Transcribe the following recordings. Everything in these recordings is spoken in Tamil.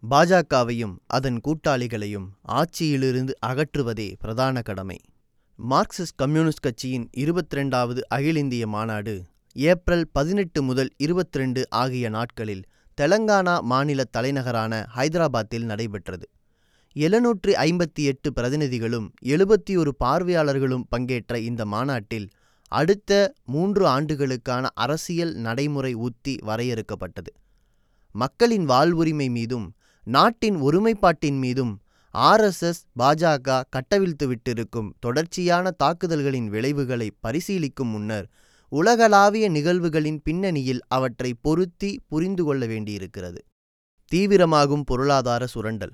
பாஜகவையும் அதன் கூட்டாளிகளையும் ஆட்சியிலிருந்து அகற்றுவதே பிரதான கடமை. மார்க்சிஸ்ட் கம்யூனிஸ்ட் கட்சியின் 22வது அகில இந்திய மாநாடு ஏப்ரல் 18 முதல் 22 ஆகிய நாட்களில் தெலங்கானா மாநில தலைநகரான ஹைதராபாத்தில் நடைபெற்றது. 758 பிரதிநிதிகளும் 71 பார்வையாளர்களும் பங்கேற்ற இந்த மாநாட்டில் அடுத்த 3 ஆண்டுகளுக்கான அரசியல் நடைமுறை உத்தி வரையறுக்கப்பட்டது. மக்களின் வாழ்வுரிமை மீதும் நாட்டின் ஒருமைப்பாட்டின் மீதும் RSS பாஜக கட்டவிழ்த்துவிட்டிருக்கும் தொடர்ச்சியான தாக்குதல்களின் விளைவுகளை பரிசீலிக்கும் முன்னர் உலகளாவிய நிகழ்வுகளின் பின்னணியில் அவற்றை பொருத்தி புரிந்து கொள்ள வேண்டியிருக்கிறது. தீவிரமாகும் பொருளாதார சுரண்டல்.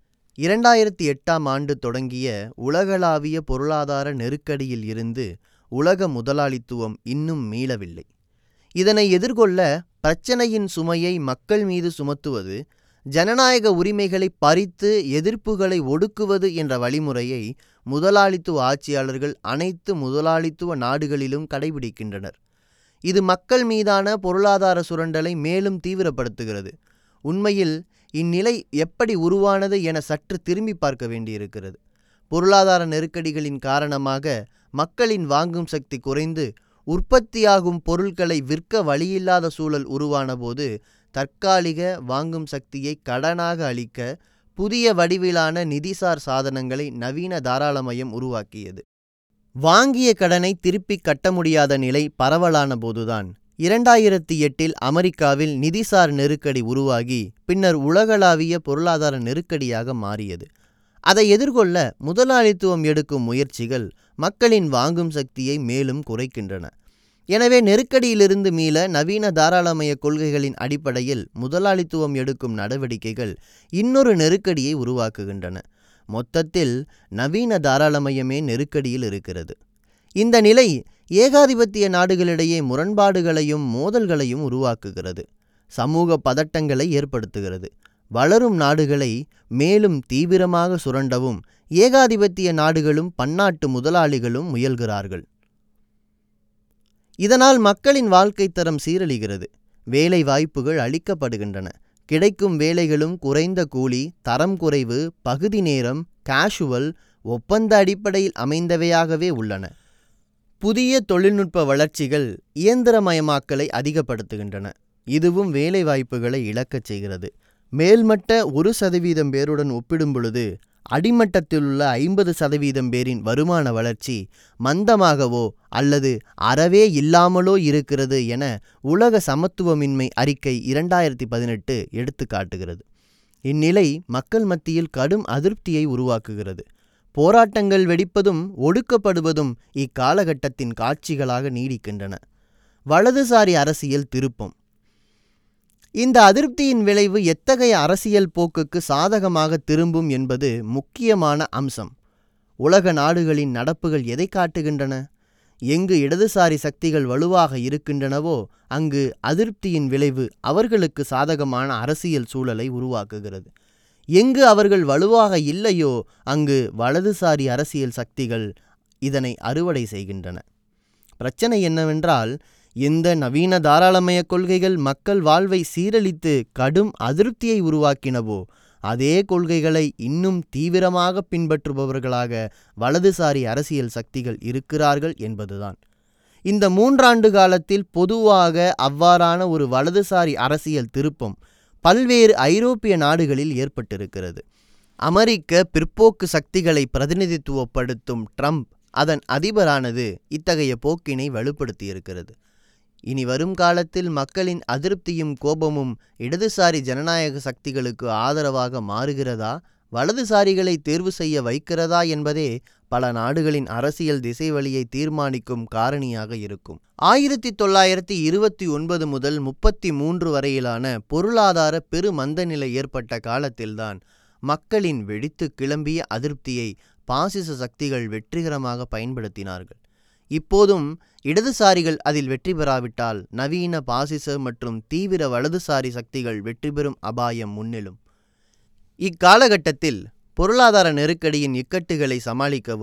2008ஆம் ஆண்டு தொடங்கிய உலகளாவிய பொருளாதார நெருக்கடியில் இருந்து உலக முதலாளித்துவம் இன்னும் மீளவில்லை. இதனை எதிர்கொள்ள பிரச்சனையின் சுமையை மக்கள் மீது சுமத்துவது, ஜனநாயக உரிமைகளை பறித்து எதிர்ப்புகளை ஒடுக்குவது என்ற வழிமுறையை முதலாளித்துவ ஆட்சியாளர்கள் அனைத்து முதலாளித்துவ நாடுகளிலும் கடைபிடிக்கின்றனர். இது மக்கள் மீதான பொருளாதார சுரண்டலை மேலும் தீவிரப்படுத்துகிறது. உண்மையில் இந்நிலை எப்படி உருவானது என சற்று திரும்பி பார்க்க வேண்டியிருக்கிறது. பொருளாதார நெருக்கடிகளின் காரணமாக மக்களின் வாங்கும் சக்தி குறைந்து உற்பத்தியாகும் பொருட்களை விற்க வழியில்லாத சூழல் உருவான போது தற்காலிக வாங்கும் சக்தியை கடனாக அளிக்க புதிய வடிவிலான நிதிசார் சாதனங்களை நவீன தாராளமயம் உருவாக்கியது. வாங்கிய கடனை திருப்பி கட்ட முடியாத நிலை பரவலான போதுதான் 2008இல் அமெரிக்காவில் நிதிசார் நெருக்கடி உருவாகி பின்னர் உலகளாவிய பொருளாதார நெருக்கடியாக மாறியது. அதை எதிர்கொள்ள முதலாளித்துவம் எடுக்கும் முயற்சிகள் மக்களின் வாங்கும் சக்தியை மேலும் குறைக்கின்றன. எனவே நெருக்கடியிலிருந்து மீள நவீன தாராளமய கொள்கைகளின் அடிப்படையில் முதலாளித்துவம் எடுக்கும் நடவடிக்கைகள் இன்னொரு நெருக்கடியை உருவாக்குகின்றன. மொத்தத்தில் நவீன தாராளமயமே நெருக்கடியில் இருக்கிறது. இந்த நிலை ஏகாதிபத்திய நாடுகளிடையே முரண்பாடுகளையும் மோதல்களையும் உருவாக்குகிறது, சமூக பதட்டங்களை ஏற்படுத்துகிறது. வளரும் நாடுகளை மேலும் தீவிரமாக சுரண்டவும் ஏகாதிபத்திய நாடுகளும் பன்னாட்டு முதலாளிகளும் முயல்கிறார்கள். இதனால் மக்களின் வாழ்க்கை தரம் சீரழிகிறது. வேலை வாய்ப்புகள் அளிக்கப்படுகின்றன. கிடைக்கும் வேலைகளும் குறைந்த கூலி, தரம் குறைவு, பகுதி நேரம், கேஷுவல், ஒப்பந்த அடிப்படையில் அமைந்தவையாகவே உள்ளன. புதிய தொழில்நுட்ப வளர்ச்சிகள் இயந்திரமயமாக்கலை அதிகப்படுத்துகின்றன. இதுவும் வேலை வாய்ப்புகளை இழக்கச் செய்கிறது. மேல்மட்ட 1% பேருடன் ஒப்பிடும் பொழுது அடிமட்டத்திலுள்ள 50% பேரின் வருமான வளர்ச்சி மந்தமாகவோ அல்லது அறவே இல்லாமலோ இருக்கிறது என உலக சமத்துவமின்மை அறிக்கை 2018 எடுத்து காட்டுகிறது. இந்நிலை மக்கள் மத்தியில் கடும் அதிருப்தியை உருவாக்குகிறது. போராட்டங்கள் வெடிப்பதும் ஒடுக்கப்படுவதும் இக்காலகட்டத்தின் காட்சிகளாக நீடிக்கின்றன. வலதுசாரி அரசியல் திருப்பம். இந்த அதிருப்தியின் விளைவு எத்தகைய அரசியல் போக்குக்கு சாதகமாக திரும்பும் என்பது முக்கியமான அம்சம். உலக நாடுகளின் நடப்புகள் எதை காட்டுகின்றன? எங்கு இடதுசாரி சக்திகள் வலுவாக இருக்கின்றனவோ அங்கு அதிருப்தியின் விளைவு அவர்களுக்கு சாதகமான அரசியல் சூழலை உருவாக்குகிறது. எங்கு அவர்கள் வலுவாக இல்லையோ அங்கு வலதுசாரி அரசியல் சக்திகள் இதனை அறுவடை செய்கின்றன. பிரச்சனை என்னவென்றால், எந்த நவீன தாராளமய கொள்கைகள் மக்கள் வாழ்வை சீரழித்து கடும் அதிருப்தியை உருவாக்கினவோ அதே கொள்கைகளை இன்னும் தீவிரமாக பின்பற்றுபவர்களாக வலதுசாரி அரசியல் சக்திகள் இருக்கிறார்கள் என்பதுதான். இந்த 3 ஆண்டு காலத்தில் பொதுவாக அவ்வாறான ஒரு வலதுசாரி அரசியல் திருப்பம் பல்வேறு ஐரோப்பிய நாடுகளில் ஏற்பட்டிருக்கிறது. அமெரிக்க பிற்போக்கு சக்திகளை பிரதிநிதித்துவப்படுத்தும் ட்ரம்ப் அதன் அதிபரானது இத்தகைய போக்கினை வலுப்படுத்தியிருக்கிறது. இனி வரும் காலத்தில் மக்களின் அதிருப்தியும் கோபமும் இடதுசாரி ஜனநாயக சக்திகளுக்கு ஆதரவாக மாறுகிறதா, வலதுசாரிகளை தேர்வு செய்ய வைக்கிறதா என்பதே பல நாடுகளின் அரசியல் திசைவழியை தீர்மானிக்கும் காரணியாக இருக்கும். 1929 முதல் 33 வரையிலான பொருளாதார பெரு மந்தநிலை ஏற்பட்ட காலத்தில்தான் மக்களின் வெடித்து கிளம்பிய அதிருப்தியை பாசிச சக்திகள் வெற்றிகரமாக பயன்படுத்தினார்கள். இப்போதும் இடதுசாரிகள் அதில் வெற்றி பெறாவிட்டால் நவீன பாசிச மற்றும் தீவிர வலதுசாரி சக்திகள் வெற்றி பெறும் அபாயம் முன்னிலும். இக்காலகட்டத்தில் பொருளாதார நெருக்கடியின் இக்கட்டுகளை சமாளிக்கவும்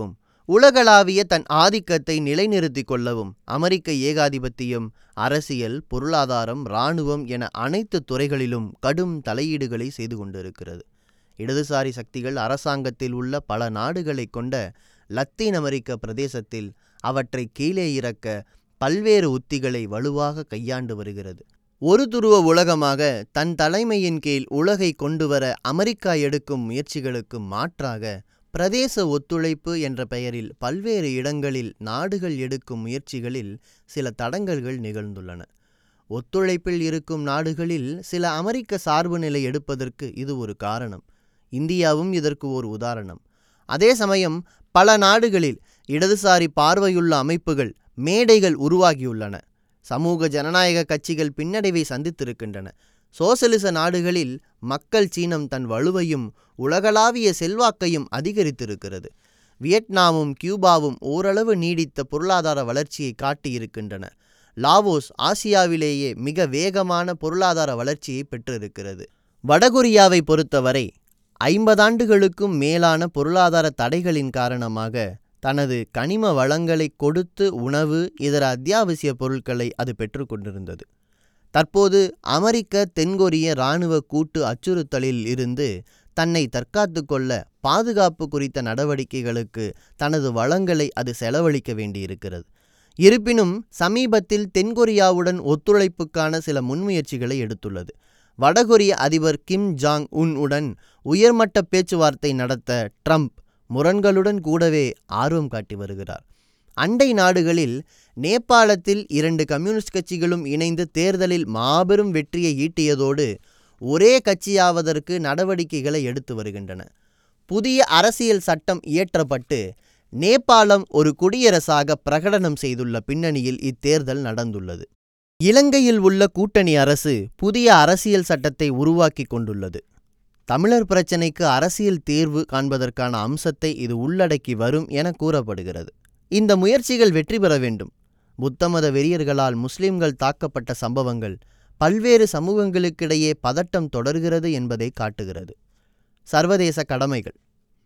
உலகளாவிய தன் ஆதிக்கத்தை நிலைநிறுத்திக் கொள்ளவும் அமெரிக்க ஏகாதிபத்தியம் அரசியல், பொருளாதாரம், இராணுவம் என அனைத்து துறைகளிலும் கடும் தலையீடுகளை செய்து கொண்டிருக்கிறது. இடதுசாரி சக்திகள் அரசாங்கத்தில் உள்ள பல நாடுகளை கொண்ட லத்தீன் அமெரிக்க பிரதேசத்தில் அவற்றை கீழே இறக்க பல்வேறு உத்திகளை வலுவாக கையாண்டு வருகிறது. ஒரு துருவ உலகமாக தன் தலைமையின் கீழ் உலகை கொண்டுவர அமெரிக்கா எடுக்கும் முயற்சிகளுக்கு மாற்றாக பிரதேச ஒத்துழைப்பு என்ற பெயரில் பல்வேறு இடங்களில் நாடுகள் எடுக்கும் முயற்சிகளில் சில தடங்கல்கள் நிகழ்ந்துள்ளன. ஒத்துழைப்பில் இருக்கும் நாடுகளில் சில அமெரிக்க சார்பு நிலை எடுப்பதற்கு இது ஒரு காரணம். இந்தியாவும் இதற்கு ஒரு உதாரணம். அதே சமயம் பல நாடுகளில் இடதுசாரி பார்வையுள்ள அமைப்புகள், மேடைகள் உருவாகியுள்ளன. சமூக ஜனநாயக கட்சிகள் பின்னடைவை சந்தித்திருக்கின்றன. சோசலிச நாடுகளில் மக்கள் சீனம் தன் வலுவையும் உலகளாவிய செல்வாக்கையும் அதிகரித்திருக்கிறது. வியட்நாமும் கியூபாவும் ஓரளவு நீடித்த பொருளாதார வளர்ச்சியை காட்டியிருக்கின்றன. லாவோஸ் ஆசியாவிலேயே மிக வேகமான பொருளாதார வளர்ச்சியை பெற்றிருக்கிறது. வடகொரியாவை பொறுத்தவரை 50 ஆண்டுகளுக்கும் மேலான பொருளாதார தடைகளின் காரணமாக தனது கனிம வளங்களை கொடுத்து உணவு, இதர அத்தியாவசிய பொருட்களை அது பெற்றுக்கொண்டிருந்தது. தற்போது அமெரிக்க தென்கொரிய இராணுவ கூட்டு அச்சுறுத்தலில் இருந்து தன்னை தற்காத்து கொள்ள பாதுகாப்பு குறித்த நடவடிக்கைகளுக்கு தனது வளங்களை அது செலவழிக்க வேண்டியிருக்கிறது. இருப்பினும் சமீபத்தில் தென்கொரியாவுடன் ஒத்துழைப்புக்கான சில முன்முயற்சிகளை எடுத்துள்ளது. வடகொரிய அதிபர் கிம் ஜாங் உன் உடன் உயர்மட்ட பேச்சுவார்த்தை நடத்த ட்ரம்ப் முரண்களுடன் கூடவே ஆர்வம் காட்டி வருகிறார். அண்டை நாடுகளில் நேபாளத்தில் 2 கம்யூனிஸ்ட் கட்சிகளும் இணைந்து தேர்தலில் மாபெரும் வெற்றியை ஈட்டியதோடு ஒரே கட்சியாவதற்கு நடவடிக்கைகளை எடுத்து வருகின்றன. புதிய அரசியல் சட்டம் இயற்றப்பட்டு நேபாளம் ஒரு குடியரசாக பிரகடனம் செய்துள்ள பின்னணியில் இத்தேர்தல் நடந்துள்ளது. இலங்கையில் உள்ள கூட்டணி அரசு புதிய அரசியல் சட்டத்தை உருவாக்கி கொண்டுள்ளது. தமிழர் பிரச்சினைக்கு அரசியல் தீர்வு காண்பதற்கான அம்சத்தை இது உள்ளடக்கி வரும் என கூறப்படுகிறது. இந்த முயற்சிகள் வெற்றி பெற வேண்டும். புத்தமத வெறியர்களால் முஸ்லிம்கள் தாக்கப்பட்ட சம்பவங்கள் பல்வேறு சமூகங்களுக்கிடையே பதட்டம் தொடர்கிறது என்பதை காட்டுகிறது. சர்வதேச கடமைகள்.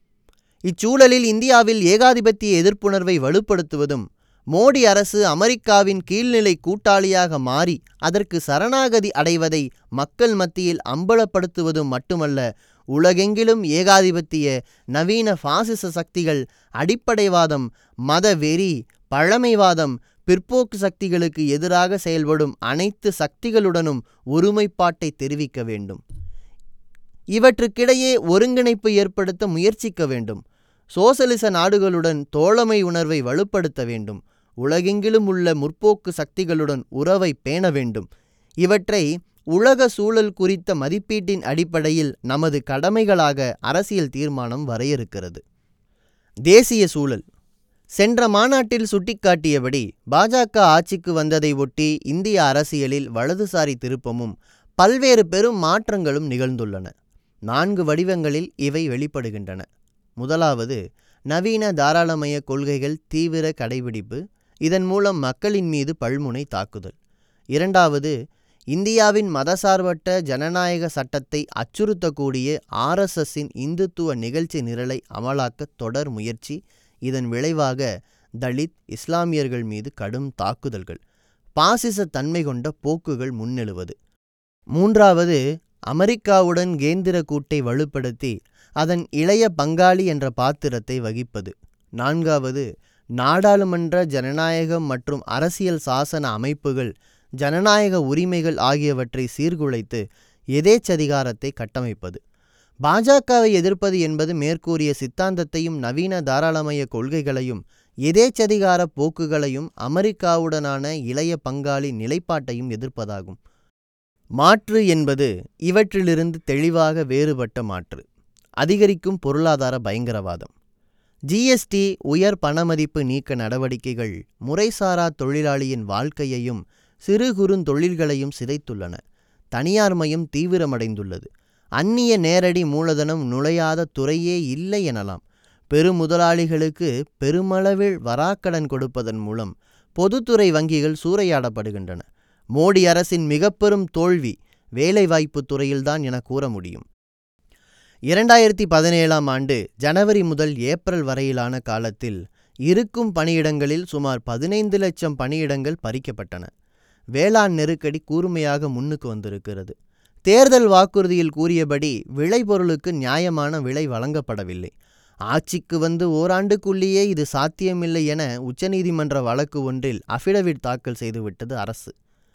இச்சூழலில் இந்தியாவில் ஏகாதிபத்திய எதிர்ப்புணர்வை வலுப்படுத்துவதும், மோடி அரசு அமெரிக்காவின் கீழ்நிலை கூட்டாளியாக மாறி அதற்கு சரணாகதி அடைவதை மக்கள் மத்தியில் அம்பலப்படுத்துவதும் மட்டுமல்ல, உலகெங்கிலும் ஏகாதிபத்திய நவீன பாசிச சக்திகள் அடிப்படைவாதம், மத வெறி, பழமைவாதம், பிற்போக்கு சக்திகளுக்கு எதிராக செயல்படும் அனைத்து சக்திகளுடனும் ஒருமைப்பாட்டை தெரிவிக்க வேண்டும். இவற்றுக்கிடையே ஒருங்கிணைப்பு ஏற்படுத்த முயற்சிக்க வேண்டும். சோசலிச நாடுகளுடன் தோழமை உணர்வை வலுப்படுத்த வேண்டும். உலகெங்கிலும் உள்ள முற்போக்கு சக்திகளுடன் உறவை பேண வேண்டும். இவற்றை உலக சூழல் குறித்த மதிப்பீட்டின் அடிப்படையில் நமது கடமைகளாக அரசியல் தீர்மானம் வரையறுக்கிறது. தேசிய சூழல். சென்ற மாநாட்டில் சுட்டிக்காட்டியபடி பாஜக ஆட்சிக்கு வந்ததை ஒட்டி இந்திய அரசியலில் வலதுசாரி திருப்பமும் பல்வேறு பெரும் மாற்றங்களும் நிகழ்ந்துள்ளன. 4 வடிவங்களில் இவை வெளிப்படுகின்றன. முதலாவது, நவீன தாராளமய கொள்கைகள் தீவிர கடைபிடிப்பு. இதன் மூலம் மக்களின் மீது பல்முனை தாக்குதல். இரண்டாவது, இந்தியாவின் மதசார்பற்ற ஜனநாயக சட்டத்தை அச்சுறுத்தக்கூடிய RSSஇன் இந்துத்துவ நிகழ்ச்சி நிரலை அமலாக்க தொடர் முயற்சி. இதன் விளைவாக தலித், இஸ்லாமியர்கள் மீது கடும் தாக்குதல்கள், பாசிச தன்மை கொண்ட போக்குகள் முன்னெழுவது. மூன்றாவது, அமெரிக்காவுடன் கேந்திர கூட்டை வலுப்படுத்தி அதன் இளைய பங்காளி என்ற பாத்திரத்தை வகிப்பது. நான்காவது, நாடாளுமன்ற ஜனநாயகம் மற்றும் அரசியல் சாசன அமைப்புகள், ஜனநாயக உரிமைகள் ஆகியவற்றை சீர்குலைத்து எதேச்சதிகாரத்தை கட்டமைப்பது. பாஜகவை எதிர்ப்பது என்பது மேற்கூறிய சித்தாந்தத்தையும் நவீன தாராளமய கொள்கைகளையும் எதேச்சதிகார போக்குகளையும் அமெரிக்காவுடனான இளைய பங்காளி நிலைப்பாட்டையும் எதிர்ப்பதாகும். மாற்று என்பது இவற்றிலிருந்து தெளிவாக வேறுபட்ட மாற்று. அதிகரிக்கும் பொருளாதார பயங்கரவாதம். GST, உயர் பணமதிப்பு நீக்க நடவடிக்கைகள் முறைசாரா தொழிலாளியின் வாழ்க்கையையும் சிறு குறுந்தொழில்களையும் சிதைத்துள்ளன. தனியார்மயம் தீவிரமடைந்துள்ளது. அந்நிய நேரடி மூலதனம் நுழையாத துறையே இல்லை எனலாம். பெருமுதலாளிகளுக்கு பெருமளவில் வராக்கடன் கொடுப்பதன் மூலம் பொதுத்துறை வங்கிகள் சூறையாடப்படுகின்றன. மோடி அரசின் மிகப்பெரும் தோல்வி வேலைவாய்ப்பு துறையில்தான் என கூற முடியும். 2017 ஆண்டு ஜனவரி முதல் ஏப்ரல் வரையிலான காலத்தில் இருக்கும் பணியிடங்களில் சுமார் 15 லட்சம் பணியிடங்கள் பறிக்கப்பட்டன. வேளாண் நெருக்கடி கூர்மையாக முன்னுக்கு வந்திருக்கிறது. தேர்தல் வாக்குறுதியில் கூறியபடி விளைபொருளுக்கு நியாயமான விலை வழங்கப்படவில்லை. ஆட்சிக்கு வந்து ஓராண்டுக்குள்ளேயே இது சாத்தியமில்லை என உச்சநீதிமன்ற வழக்கு ஒன்றில் அஃபிடவிட் தாக்கல் செய்துவிட்டது அரசு.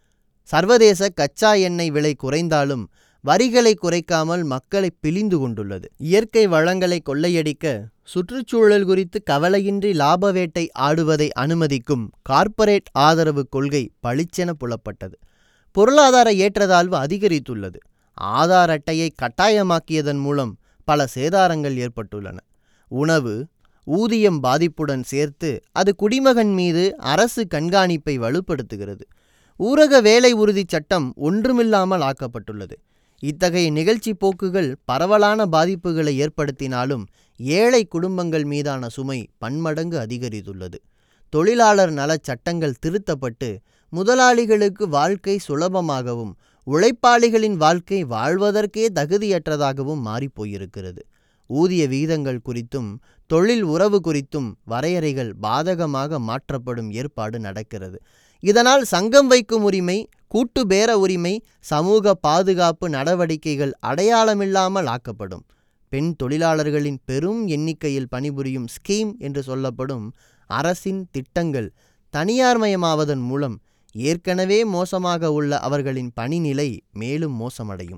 சர்வதேச கச்சா எண்ணெய் விலை குறைந்தாலும் வரிகளை குறைக்காமல் மக்களை பிழிந்து கொண்டுள்ளது. இயற்கை வளங்களை கொள்ளையடிக்க சுற்றுச்சூழல் குறித்து கவலையின்றி லாப வேட்டை ஆடுவதை அனுமதிக்கும் கார்ப்பரேட் ஆதரவு கொள்கை பளிச்சென புலப்பட்டது. பொருளாதார ஏற்றத்தாழ்வு அதிகரித்துள்ளது. ஆதார் அட்டையை கட்டாயமாக்கியதன் மூலம் பல சேதாரங்கள் ஏற்பட்டுள்ளன. உணவு, ஊதியம் பாதிப்புடன் சேர்த்து அது குடிமகன் மீது அரசு கண்காணிப்பை வலுப்படுத்துகிறது. ஊரக வேலை உறுதி சட்டம் ஒன்றுமில்லாமல் ஆக்கப்பட்டுள்ளது. இத்தகைய நிகழ்ச்சி போக்குகள் பரவலான பாதிப்புகளை ஏற்படுத்தினாலும் ஏழை குடும்பங்கள் மீதான சுமை பன்மடங்கு அதிகரித்துள்ளது. தொழிலாளர் நலச் சட்டங்கள் திருத்தப்பட்டு முதலாளிகளுக்கு வாழ்க்கை சுலபமாகவும் உழைப்பாளிகளின் வாழ்க்கை வாழ்வதற்கே தகுதியற்றதாகவும் மாறிப்போயிருக்கிறது. ஊதிய விகிதங்கள் குறித்தும் தொழில் உறவு குறித்தும் வரையறைகள் பாதகமாக மாற்றப்படும் ஏற்பாடு நடக்கிறது. இதனால் சங்கம் வைக்கும் உரிமை, கூட்டு பேர உரிமை, சமூக பாதுகாப்பு நடவடிக்கைகள் அடையாளமில்லாமல் ஆக்கப்படும். பெண் தொழிலாளர்களின் பெரும் எண்ணிக்கையில் பணிபுரியும் ஸ்கீம் என்று சொல்லப்படும் அரசின் திட்டங்கள் தனியார்மயமாவதன் மூலம் ஏற்கனவே மோசமாக உள்ள அவர்களின் பணிநிலை மேலும் மோசமடையும்.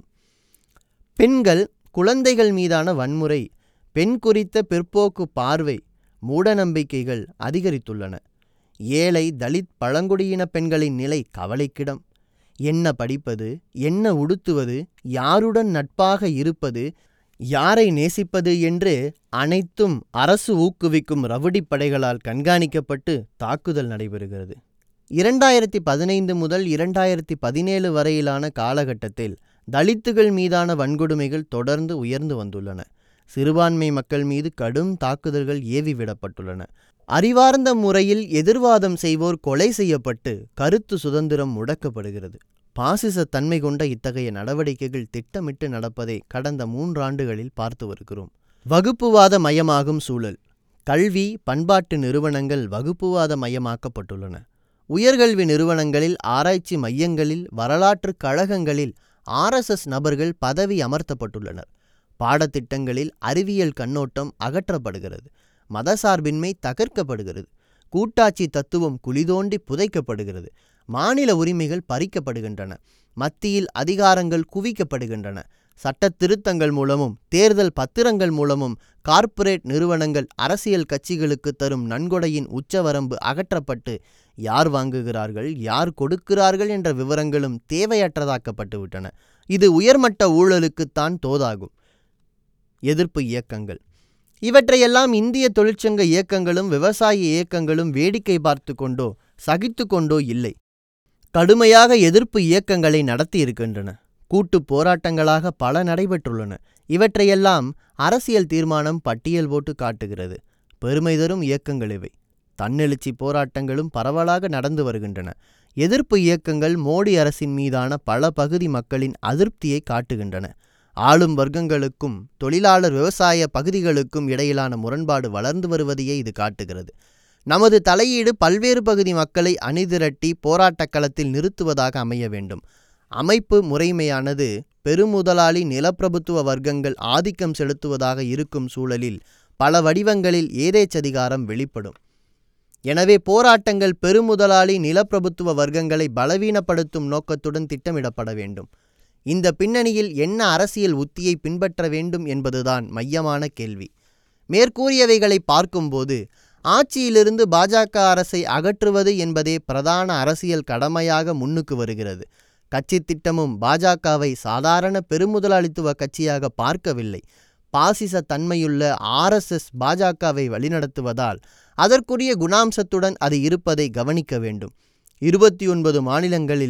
பெண்கள், குழந்தைகள் மீதான வன்முறை, பெண் குறித்த பிற்போக்கு பார்வை, மூடநம்பிக்கைகள் அதிகரித்துள்ளன. ஏழை, தலித், பழங்குடியின பெண்களின் நிலை கவலைக்கிடம். என்ன படிப்பது, என்ன உடுத்துவது, யாருடன் நட்பாக இருப்பது, யாரை நேசிப்பது என்று அனைத்தும் அரசு ஊக்குவிக்கும் ரவுடி படைகளால் கண்காணிக்கப்பட்டு தாக்குதல் நடைபெறுகிறது. 2015 முதல் 2017 வரையிலான காலகட்டத்தில் தலித்துகள் மீதான வன்கொடுமைகள் தொடர்ந்து உயர்ந்து வந்துள்ளன. சிறுபான்மை மக்கள் மீது கடும் தாக்குதல்கள் ஏவிவிடப்பட்டுள்ளன. அறிவார்ந்த முறையில் எதிர்வாதம் செய்வோர் கொலை செய்யப்பட்டு கருத்து சுதந்திரம் முடக்கப்படுகிறது. பாசிச தன்மை கொண்ட இத்தகைய நடவடிக்கைகள் திட்டமிட்டு நடப்பதை கடந்த 3 ஆண்டுகளில் பார்த்து வருகிறோம். வகுப்புவாத மயமாகும் சூழல். கல்வி, பண்பாட்டு நிறுவனங்கள் வகுப்புவாத மயமாக்கப்பட்டுள்ளன. உயர்கல்வி நிறுவனங்களில், ஆராய்ச்சி மையங்களில், வரலாற்று கழகங்களில் RSS நபர்கள் பதவி அமர்த்தப்பட்டுள்ளனர். பாடத்திட்டங்களில் அறிவியல் கண்ணோட்டம் அகற்றப்படுகிறது. மதசார்பின்மை தகர்க்கப்படுகிறது. கூட்டாட்சி தத்துவம் குழிதோண்டி புதைக்கப்படுகிறது. மாநில உரிமைகள் பறிக்கப்படுகின்றன. மத்தியில் அதிகாரங்கள் குவிக்கப்படுகின்றன. சட்ட திருத்தங்கள் மூலமும் தேர்தல் பத்திரங்கள் மூலமும் கார்ப்பரேட் நிறுவனங்கள் அரசியல் கட்சிகளுக்கு தரும் நன்கொடையின் உச்சவரம்பு அகற்றப்பட்டு யார் வாங்குகிறார்கள், யார் கொடுக்கிறார்கள் என்ற விவரங்களும் தேவையற்றதாக்கப்பட்டு விட்டன. இது உயர்மட்ட ஊழலுக்குத்தான் தோதாகும். எதிர்ப்பு இயக்கங்கள். இவற்றையெல்லாம் இந்திய தொழிற்சங்க இயக்கங்களும் விவசாய இயக்கங்களும் வேடிக்கை பார்த்து கொண்டோ சகித்து கொண்டோ இல்லை. கடுமையாக எதிர்ப்பு இயக்கங்களை நடத்தி இருக்கின்றன. கூட்டு போராட்டங்களாக பல நடைபெற்றுள்ளன. இவற்றையெல்லாம் அரசியல் தீர்மானம் பட்டியல் போட்டு காட்டுகிறது. பெருமை தரும் இயக்கங்கள் இவை. தன்னெழுச்சி போராட்டங்களும் பரவலாக நடந்து வருகின்றன. எதிர்ப்பு இயக்கங்கள் மோடி அரசின் மீதான பல பகுதி மக்களின் அதிருப்தியை காட்டுகின்றன. ஆளும் வர்க்கங்களுக்கும் தொழிலாளர் விவசாய பகுதிகளுக்கும் இடையிலான முரண்பாடு வளர்ந்து வருவதையே இது காட்டுகிறது. நமது தலையீடு பல்வேறு பகுதி மக்களை அணிதிரட்டி போராட்டக் களத்தில் நிறுத்துவதாக அமைய வேண்டும். அமைப்பு முறைமையானது பெருமுதலாளி நிலப்பிரபுத்துவ வர்க்கங்கள் ஆதிக்கம் செலுத்துவதாக இருக்கும் சூழலில் பல வடிவங்களில் ஏதேச்சதிகாரம் வெளிப்படும். எனவே போராட்டங்கள் பெருமுதலாளி நிலப்பிரபுத்துவ வர்க்கங்களை பலவீனப்படுத்தும் நோக்கத்துடன் திட்டமிடப்பட வேண்டும். இந்த பின்னணியில் என்ன அரசியல் உத்தியை பின்பற்ற வேண்டும் என்பதுதான் மையமான கேள்வி. மேற்கூறியவைகளை பார்க்கும்போது ஆட்சியிலிருந்து பாஜக அரசை அகற்றுவது என்பதே பிரதான அரசியல் கடமையாக முன்னுக்கு வருகிறது. கட்சி திட்டமும் பாஜகவை சாதாரண பெருமுதலாளித்துவ கட்சியாக பார்க்கவில்லை. பாசிச தன்மையுள்ள RSS பாஜகவை வழிநடத்துவதால் அதற்குரிய குணாம்சத்துடன் அது இருப்பதை கவனிக்க வேண்டும். 29 மாநிலங்களில்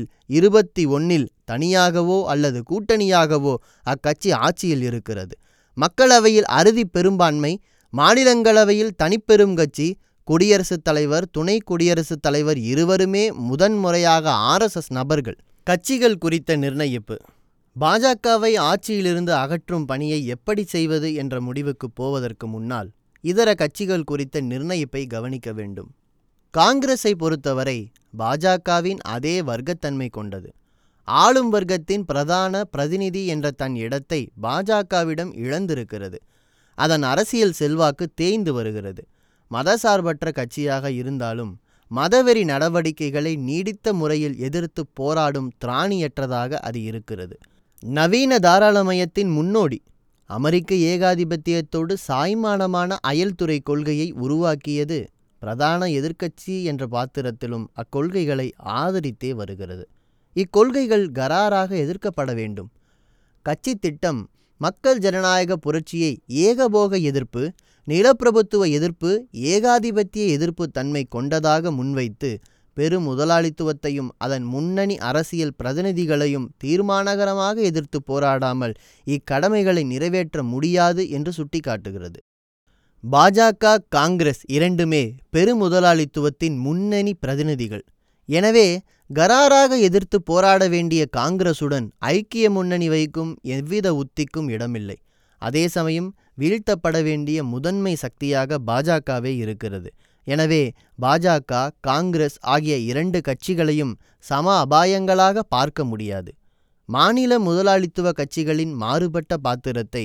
21 தனியாகவோ அல்லது கூட்டணியாகவோ அக்கட்சி ஆட்சியில் இருக்கிறது. மக்களவையில் அறுதி பெரும்பான்மை, மாநிலங்களவையில் தனிப்பெரும் கட்சி, குடியரசுத் தலைவர், துணை குடியரசுத் தலைவர் இருவருமே முதன்முறையாக RSS நபர்கள். கட்சிகள் குறித்த நிர்ணயிப்பு. பாஜகவை ஆட்சியிலிருந்து அகற்றும் பணியை எப்படி செய்வது என்ற முடிவுக்கு போவதற்கு முன்னால் இதர கட்சிகள் குறித்த நிர்ணயிப்பை கவனிக்க வேண்டும். காங்கிரஸை பொறுத்தவரை பாஜகவின் அதே வர்க்கத்தன்மை கொண்டது. ஆளும் வர்க்கத்தின் பிரதான பிரதிநிதி என்ற தன் இடத்தை பாஜகவிடம் இழந்திருக்கிறது. அதன் அரசியல் செல்வாக்கு தேய்ந்து வருகிறது. மதசார்பற்ற கட்சியாக இருந்தாலும் மதவெறி நடவடிக்கைகளை நீடித்த முறையில் எதிர்த்து போராடும் திராணியற்றதாக அது இருக்கிறது. நவீன தாராளமயத்தின் முன்னோடி அமெரிக்க ஏகாதிபத்தியத்தோடு சாய்மானமான அயல்துறை கொள்கையை உருவாக்கியது பிரதான எதிர்க்கட்சி என்ற பாத்திரத்திலும் அக்கொள்கைகளை ஆதரித்தே வருகிறது. இக்கொள்கைகள் கராராக எதிர்க்கப்பட வேண்டும். கட்சி திட்டம் மக்கள் ஜனநாயக புரட்சியை ஏகபோக எதிர்ப்பு, நிலப்பிரபுத்துவ எதிர்ப்பு, ஏகாதிபத்திய எதிர்ப்பு தன்மை கொண்டதாக முன்வைத்து பெரு முதலாளித்துவத்தையும் அதன் முன்னணி அரசியல் பிரதிநிதிகளையும் தீர்மானகரமாக எதிர்த்து போராடாமல் இக்கடமைகளை நிறைவேற்ற முடியாது என்று சுட்டிக்காட்டுகிறது. பாஜக, காங்கிரஸ் இரண்டுமே பெரு முதலாளித்துவத்தின் முன்னணி பிரதிநிதிகள். எனவே கராராக எதிர்த்து போராட வேண்டிய காங்கிரசுடன் ஐக்கிய முன்னணி வைக்கும் எவ்வித உத்திக்கும் இடமில்லை. அதே சமயம் வீழ்த்தப்பட வேண்டிய முதன்மை சக்தியாக பாஜகவே இருக்கிறது. எனவே பாஜக, காங்கிரஸ் ஆகிய இரண்டு கட்சிகளையும் சம அபாயங்களாக பார்க்க முடியாது. மாநில முதலாளித்துவ கட்சிகளின் மாறுபட்ட பாத்திரத்தை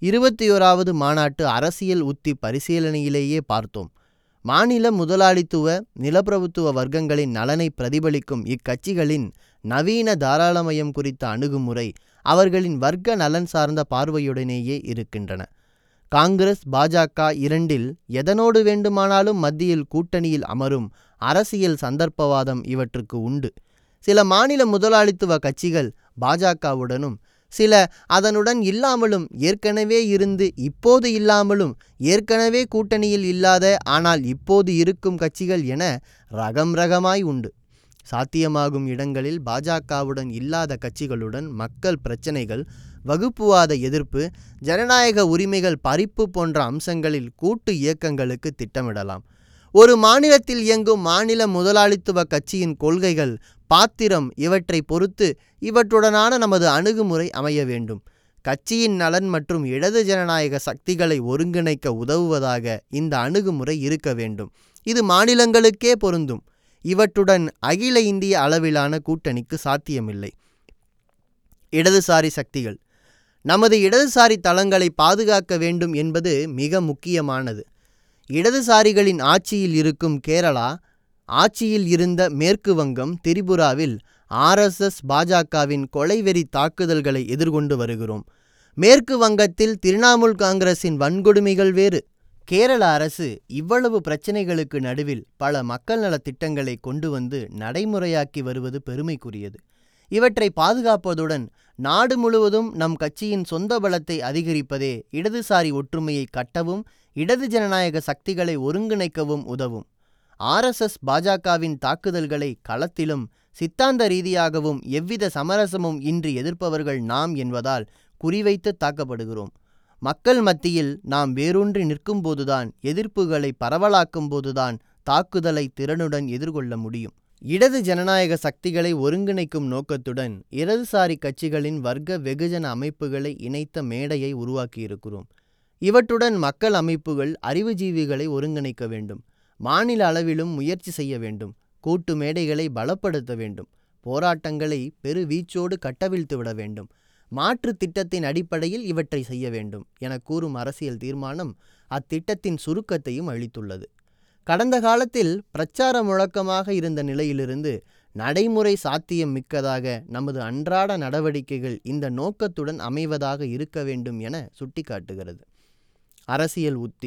21வது மாநாட்டு அரசியல் உத்தி பரிசீலனையிலேயே பார்த்தோம். மாநில முதலாளித்துவ நிலப்பிரபுத்துவ வர்க்கங்களின் நலனை பிரதிபலிக்கும் இக்கட்சிகளின் நவீன தாராளமயம் குறித்த அணுகுமுறை அவர்களின் வர்க்க நலன் சார்ந்த பார்வையுடனேயே இருக்கின்றன. காங்கிரஸ், பாஜக இரண்டில் எதனோடு வேண்டுமானாலும் மத்தியில் கூட்டணியில் அமரும் அரசியல் சந்தர்ப்பவாதம் இவற்றுக்கு உண்டு. சில மாநில முதலாளித்துவ கட்சிகள் பாஜகவுடனும், சில அதனுடன் இல்லாமலும், ஏற்கனவே இருந்து இப்போது இல்லாமலும், ஏற்கனவே கூட்டணியில் இல்லாத ஆனால் இப்போது இருக்கும் கட்சிகள் என ரகம் ரகமாய் உண்டு. சாத்தியமாகும் இடங்களில் பாஜகவுடன் இல்லாத கட்சிகளுடன் மக்கள் பிரச்சனைகள், வகுப்புவாத எதிர்ப்பு, ஜனநாயக உரிமைகள் பறிப்பு போன்ற அம்சங்களில் கூட்டு இயக்கங்களுக்கு திட்டமிடலாம். ஒரு மாநிலத்தில் இயங்கும் மாநில முதலாளித்துவ கட்சியின் கொள்கைகள், பாத்திரம் இவற்றை பொறுத்து இவற்றுடனான நமது அணுகுமுறை அமைய வேண்டும். கட்சியின் நலன் மற்றும் இடது ஜனநாயக சக்திகளை ஒருங்கிணைக்க உதவுவதாக இந்த அணுகுமுறை இருக்க வேண்டும். இது மாநிலங்களுக்கே பொருந்தும். இவற்றுடன் அகில இந்திய அளவிலான கூட்டணிக்கு சாத்தியமில்லை. இடதுசாரி சக்திகள் நமது இடதுசாரி தளங்களை பாதுகாக்க வேண்டும் என்பது மிக முக்கியமானது. இடதுசாரிகளின் ஆட்சியில் இருக்கும் கேரளா, ஆட்சியில் இருந்த மேற்கு வங்கம், திரிபுராவில் RSS பாஜகவின் கொலைவெறி தாக்குதல்களை எதிர்கொண்டு வருகிறோம். மேற்கு வங்கத்தில் திரிணாமுல் காங்கிரசின் வன்கொடுமைகள் வேறு. கேரள அரசு இவ்வளவு பிரச்சனைகளுக்கு நடுவில் பல மக்கள் நலத் திட்டங்களை கொண்டு வந்து நடைமுறையாக்கி வருவது பெருமைக்குரியது. இவற்றை பாதுகாப்பதுடன் நாடு முழுவதும் நம் கட்சியின் சொந்த பலத்தை அதிகரிப்பதே இடதுசாரி ஒற்றுமையை கட்டவும் இடது ஜனநாயக சக்திகளை ஒருங்கிணைக்கவும் உதவும். RSS பாஜகவின் தாக்குதல்களை களத்திலும் சித்தாந்த ரீதியாகவும் எவ்வித சமரசமும் இன்றி எதிர்ப்பவர்கள் நாம் என்பதால் குறிவைத்து தாக்கப்படுகிறோம். மக்கள் மத்தியில் நாம் வேரூன்றி நிற்கும்போதுதான், எதிர்ப்புகளை பரவலாக்கும் போதுதான் தாக்குதலை திறனுடன் எதிர்கொள்ள முடியும். இடது ஜனநாயக சக்திகளை ஒருங்கிணைக்கும் நோக்கத்துடன் இடதுசாரி கட்சிகளின் வர்க்க வெகுஜன அமைப்புகளை இணைத்த மேடையை உருவாக்கியிருக்கிறோம். இவற்றுடன் மக்கள் அமைப்புகள், அறிவுஜீவிகளை ஒருங்கிணைக்க வேண்டும். மாநில அளவிலும் முயற்சி செய்ய வேண்டும். கூட்டு மேடைகளை பலப்படுத்த வேண்டும். போராட்டங்களை பெரு வீச்சோடு கட்டவிழ்த்து விட வேண்டும். மாற்று திட்டத்தின் அடிப்படையில் இவற்றை செய்ய வேண்டும் என கூறும் அரசியல் தீர்மானம் அத்திட்டத்தின் சுருக்கத்தையும் அளித்துள்ளது. கடந்த காலத்தில் பிரச்சார முழக்கமாக இருந்த நிலையிலிருந்து நடைமுறை சாத்தியம் மிக்கதாக நமது அன்றாட நடவடிக்கைகள் இந்த நோக்கத்துடன் அமைவதாக இருக்க வேண்டும் என சுட்டிக்காட்டுகிறது. அரசியல் உத்தி.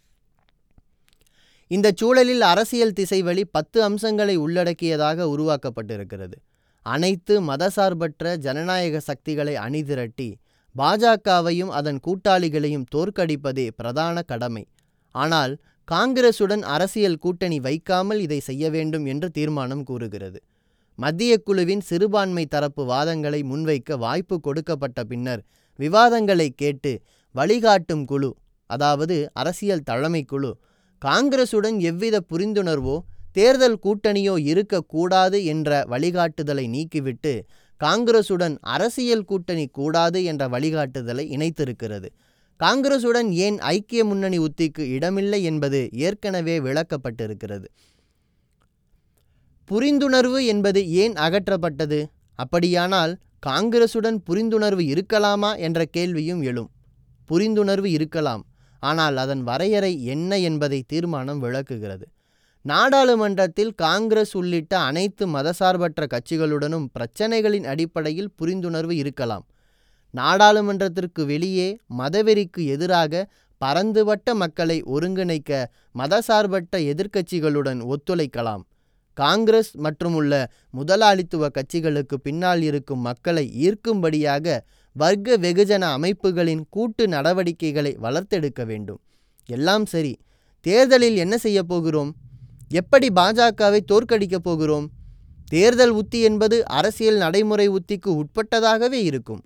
இந்த சூழலில் அரசியல் திசைவழி 10 அம்சங்களை உள்ளடக்கியதாக உருவாக்கப்பட்டிருக்கிறது. அனைத்து மதசார்பற்ற ஜனநாயக சக்திகளை அணிதிரட்டி பாஜகவையும் அதன் கூட்டாளிகளையும் தோற்கடிப்பதே பிரதான கடமை. ஆனால் காங்கிரசுடன் அரசியல் கூட்டணி வைக்காமல் இதை செய்ய வேண்டும் என்று தீர்மானம் கூறுகிறது. மத்திய குழுவின் சிறுபான்மை தரப்பு வாதங்களை முன்வைக்க வாய்ப்பு கொடுக்கப்பட்ட பின்னர் விவாதங்களை கேட்டு வழிகாட்டும் குழு, அதாவது அரசியல் தலைமை குழு, காங்கிரசுடன் எவ்வித புரிந்துணர்வோ தேர்தல் கூட்டணியோ இருக்கக்கூடாது என்ற வழிகாட்டுதலை நீக்கிவிட்டு காங்கிரசுடன் அரசியல் கூட்டணி கூடாது என்ற வழிகாட்டுதலை இணைத்திருக்கிறது. காங்கிரசுடன் ஏன் ஐக்கிய முன்னணி உத்திக்கு இடமில்லை என்பது ஏற்கனவே விளக்கப்பட்டிருக்கிறது. புரிந்துணர்வு என்பது ஏன் அகற்றப்பட்டது? அப்படியானால் காங்கிரசுடன் புரிந்துணர்வு இருக்கலாமா என்ற கேள்வியும் எழும். புரிந்துணர்வு இருக்கலாம், ஆனால் அதன் வரையறை என்ன என்பதை தீர்மானம் விளக்குகிறது. நாடாளுமன்றத்தில் காங்கிரஸ் உள்ளிட்ட அனைத்து மதசார்பற்ற கட்சிகளுடனும் பிரச்சனைகளின் அடிப்படையில் புரிந்துணர்வு இருக்கலாம். நாடாளுமன்றத்திற்கு வெளியே மதவெறிக்கு எதிராக பரந்துபட்ட மக்களை ஒருங்கிணைக்க மதசார்பற்ற எதிர்க்கட்சிகளுடன் ஒத்துழைக்கலாம். காங்கிரஸ் மற்றும் உள்ள முதலாளித்துவ கட்சிகளுக்கு பின்னால் இருக்கும் மக்களை ஈர்க்கும்படியாக வர்க்க வெகுஜன அமைப்புகளின் கூட்டு நடவடிக்கைகளை வளர்த்தெடுக்க வேண்டும். எல்லாம் சரி, தேர்தலில் என்ன செய்ய போகிறோம்? எப்படி பாஜகவை தோற்கடிக்கப் போகிறோம்? தேர்தல் உத்தி என்பது அரசியல் நடைமுறை உத்திக்கு உட்பட்டதாகவே இருக்கும்.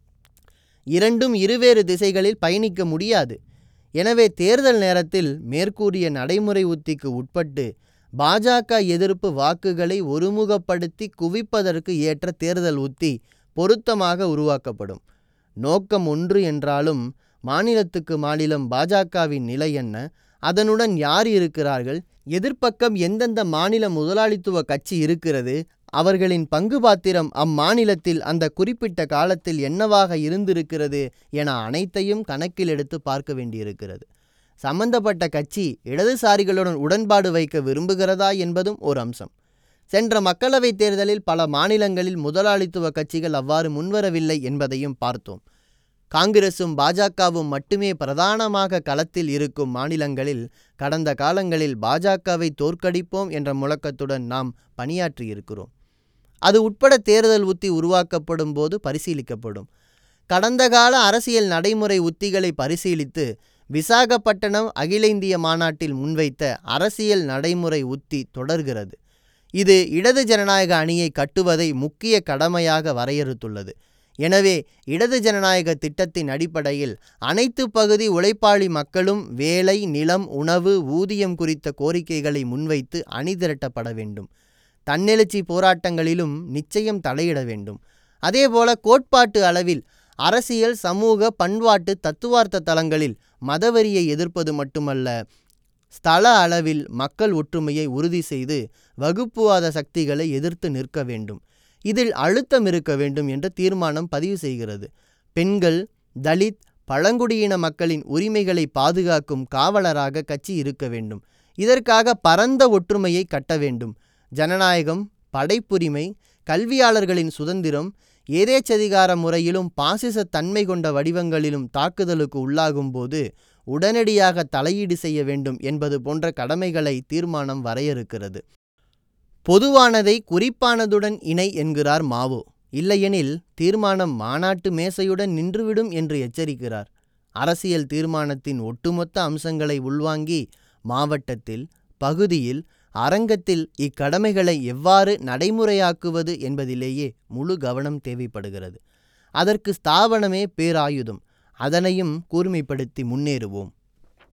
இரண்டும் இருவேறு திசைகளில் பயணிக்க முடியாது. எனவே தேர்தல் நேரத்தில் மேற்கூறிய நடைமுறை உத்திக்கு உட்பட்டு பாஜக எதிர்ப்பு வாக்குகளை ஒருமுகப்படுத்தி குவிப்பதற்கு ஏற்ற தேர்தல் உத்தி பொருத்தமாக உருவாக்கப்படும். நோக்கம் ஒன்று என்றாலும் மாநிலத்துக்கு மாநிலம் பாஜகவின் நிலை என்ன, அதனுடன் யார் இருக்கிறார்கள், எதிர்ப்பக்கம் எந்தெந்த மாநில முதலாளித்துவ கட்சி இருக்கிறது, அவர்களின் பங்கு பாத்திரம் அம்மாநிலத்தில் அந்த குறிப்பிட்ட காலத்தில் என்னவாக இருந்திருக்கிறது என அனைத்தையும் கணக்கில் எடுத்து பார்க்க வேண்டியிருக்கிறது. சம்பந்தப்பட்ட கட்சி இடதுசாரிகளுடன் உடன்பாடு வைக்க விரும்புகிறதா என்பதும் ஒரு அம்சம். சென்ற மக்களவைத் தேர்தலில் பல மாநிலங்களில் முதலாளித்துவ கட்சிகள் அவ்வாறு முன்வரவில்லை என்பதையும் பார்த்தோம். காங்கிரசும் பாஜகவும் மட்டுமே பிரதானமாக களத்தில் இருக்கும் மாநிலங்களில் கடந்த காலங்களில் பாஜகவை தோற்கடிப்போம் என்ற முழக்கத்துடன் நாம் பணியாற்றியிருக்கிறோம். அது உட்பட தேர்தல் உத்தி உருவாக்கப்படும் போது பரிசீலிக்கப்படும். கடந்த கால அரசியல் நடைமுறை உத்திகளை பரிசீலித்து விசாகப்பட்டினம் அகில இந்திய மாநாட்டில் முன்வைத்த அரசியல் நடைமுறை உத்தி தொடர்கிறது. இது இடது ஜனநாயக அணியை கட்டுவதை முக்கிய கடமையாக வரையறுத்துள்ளது. எனவே இடது ஜனநாயக திட்டத்தின் அடிப்படையில் அனைத்து பகுதி உழைப்பாளி மக்களும் வேலை, நிலம், உணவு, ஊதியம் குறித்த கோரிக்கைகளை முன்வைத்து அணிதிரட்டப்பட வேண்டும். தன்னெழுச்சி போராட்டங்களிலும் நிச்சயம் தலையிட வேண்டும். அதேபோல கோட்பாட்டு அளவில் அரசியல், சமூக, பண்பாட்டு, தத்துவார்த்த தளங்களில் மதவெறியை எதிர்ப்பது மட்டுமல்ல, ஸ்தல அளவில் மக்கள் ஒற்றுமையை உறுதி செய்து வகுப்புவாத சக்திகளை எதிர்த்து நிற்க வேண்டும். இதில் அழுத்தம் இருக்க வேண்டும் என்று தீர்மானம் பதிவு செய்கிறது. பெண்கள், தலித், பழங்குடியின மக்களின் உரிமைகளை பாதுகாக்கும் காவலராக கட்சி இருக்க வேண்டும். இதற்காக பரந்த ஒற்றுமையை கட்ட வேண்டும். ஜனநாயகம், படைப்புரிமை, கல்வியாளர்களின் சுதந்திரம், ஏதேச்சதிகார முறையிலும் பாசிச தன்மை கொண்ட வடிவங்களிலும் தாக்குதலுக்கு உள்ளாகும் போது உடனடியாக தலையீடு செய்ய வேண்டும் என்பது போன்ற கடமைகளை தீர்மானம் வரையறுக்கிறது. பொதுவானதை குறிப்பானதுடன் இணை என்கிறார் மாவோ. இல்லையெனில் தீர்மானம் மாநாட்டு மேசையுடன் நின்றுவிடும் என்று எச்சரிக்கிறார். அரசியல் தீர்மானத்தின் ஒட்டுமொத்த அம்சங்களை உள்வாங்கி மாவட்டத்தில், பகுதியில், அரங்கத்தில் இக்கடமைகளை எவ்வாறு நடைமுறையாக்குவது என்பதிலேயே முழு கவனம் தேவைப்படுகிறது. அதற்கு ஸ்தாபனமே பேராயுதம். அதனையும் கூர்மைப்படுத்தி முன்னேறுவோம்.